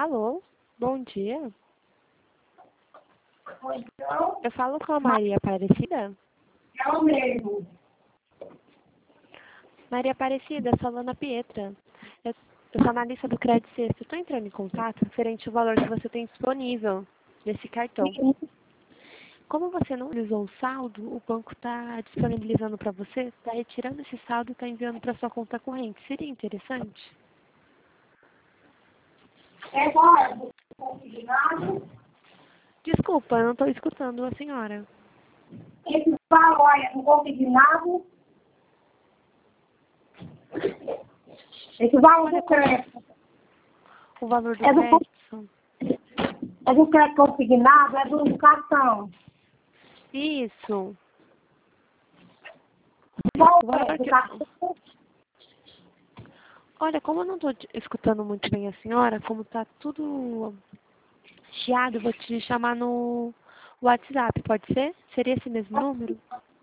Alô, bom dia. Então, Eu falo com a Maria Aparecida. é o mesmo. Maria Aparecida, falando a Pietra. Eu sou analista do Crédito Sexto. Estou entrando em contato referente ao valor que você tem disponível nesse cartão. Como você não utilizou o saldo, o banco está disponibilizando para você, está retirando esse saldo e está enviando para sua conta corrente. Seria interessante? É bom, consignado. Desculpa, eu não estou escutando a senhora. Esse valor é um consignado. Esse valor do crédito. O valor do É do, crédito? é do crédito consignado, é do cartão. Isso. Qual O valor é? Do que... cartão. Olha, como eu não estou escutando muito bem a senhora, como está tudo chiado, eu vou te chamar no WhatsApp, pode ser? Seria esse mesmo número?